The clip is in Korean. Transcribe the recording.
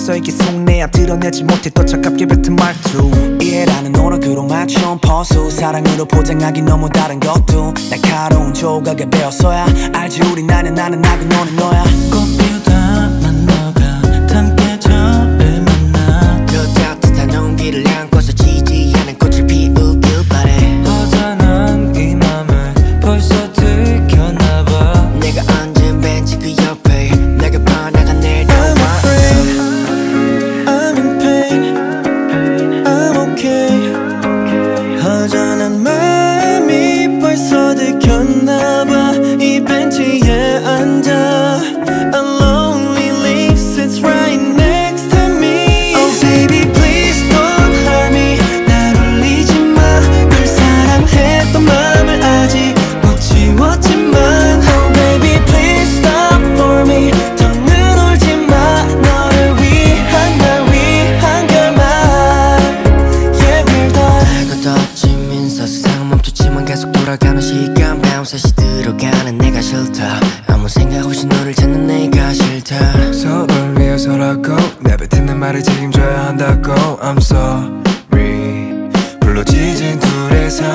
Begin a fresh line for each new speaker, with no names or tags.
벌써 이게 속내야 드러내지 못해 또 차갑게 뱉은 말투 이해라는 노력으로 맞춘 퍼수 사랑으로 포장하기 너무 다른 것도 날카로운 조각에 배웠어야 알지 우리 나는 나고 너는 너야
꽃 피우다만 너가 함께 저를 만나
저 따뜻한 온기를 안고서 지지하는 꽃을 피우길 바래
허전한 이 맘을 벌써 들켰나봐
내가 앉은 벤치 그 옆에 내가 번화가 내려와
I'm afraid I'm in pain I'm okay 허전한 마음이 벌써 들켰나봐 이 벤치에 앉아 A lonely leaf sits right next to me Oh baby please don't hurt me 날 울리지 마 널 사랑했던 맘을 아직 못 지웠지만 Oh baby please stop for me 더는 울지 마 너를 위한 날 위한 결말 Yeah we're done
알고 덧지면서 세상은 멈췄지만 계속 돌아가는 시간 밤새시 들어가는 내가 싫다 아무 생각 없이 너를 찾는 내가 싫다
서로를 위해서라고 내뱉는 말을 책임져야 한다고 I'm sorry 불로 지진 둘의 삶